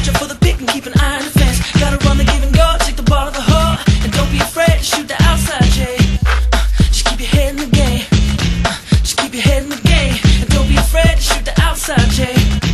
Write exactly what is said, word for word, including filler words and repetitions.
watch out for the pick and keep an eye on the fence. Gotta run the give and go, take the ball to the hole, and don't be afraid to shoot the outside, Jay. Uh, just keep your head in the game. Uh, just keep your head in the game, and don't be afraid to shoot the outside, Jay.